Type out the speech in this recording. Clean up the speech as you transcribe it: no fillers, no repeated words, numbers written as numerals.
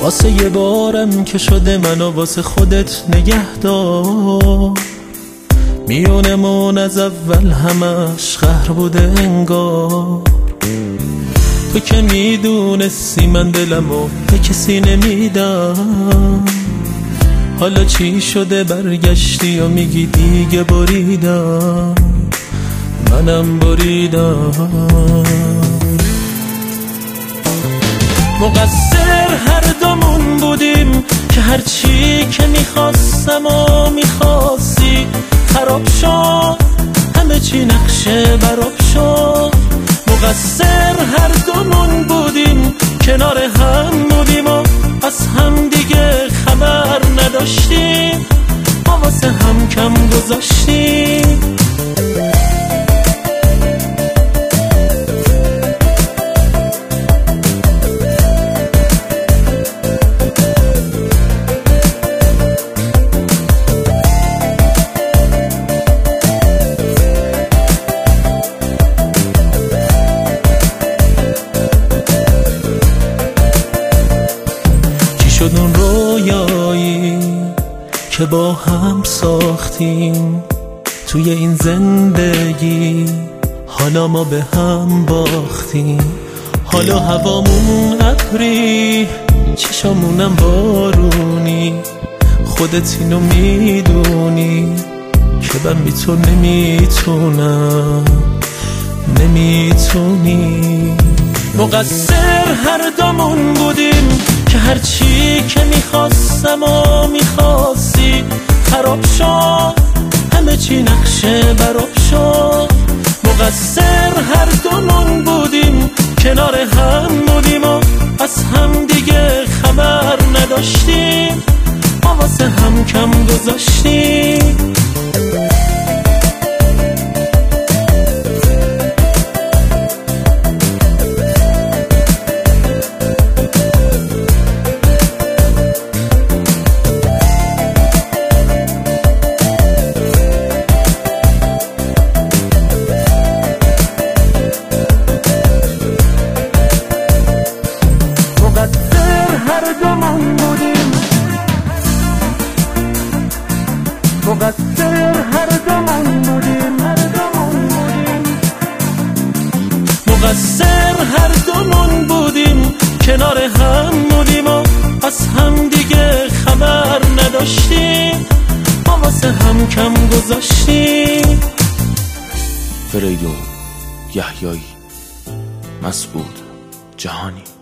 واسه یه بارم که شده منو واسه خودت نگه دار. میونمون از اول همش قهر بوده انگار. تو که میدونستی من دلمو به کسی نمیدم. حالا چی شده برگشتی و میگی دیگه بریدم؟ منم بریدم. مقصر هر دومون بودیم که هرچی که میخواستم و میخواستی خراب شد، همه چی نقشه براب شد. مقصر هر دومون بودیم کنار هم بودیم و از هم دیگه خبر نداشتیم، ما واسه هم کم گذاشتیم. شد اون رویایی که با هم ساختیم توی این زندگی، حالا ما به هم باختیم. حالا هوامون ابری، چشامونم بارونی. خودت اینو میدونی که من بی تو نمیتونم، نمیتونی. مقصر هر دومون بودیم که هرچی که میخواستم و میخواستی خراب شد، همه چی نقشه براب شد. مقصر هر دومون بودیم کنار هم بودیم و از هم دیگه خبر نداشتیم، ما واسه هم کم گذاشتیم. مقصر هر دومون بودیم، مقصر هر دومون بودیم کنار هم بودیم و از هم دیگه خبر نداشتیم، ما واسه هم کم گذاشتیم. فریدون یحیایی، مسعود جهانی.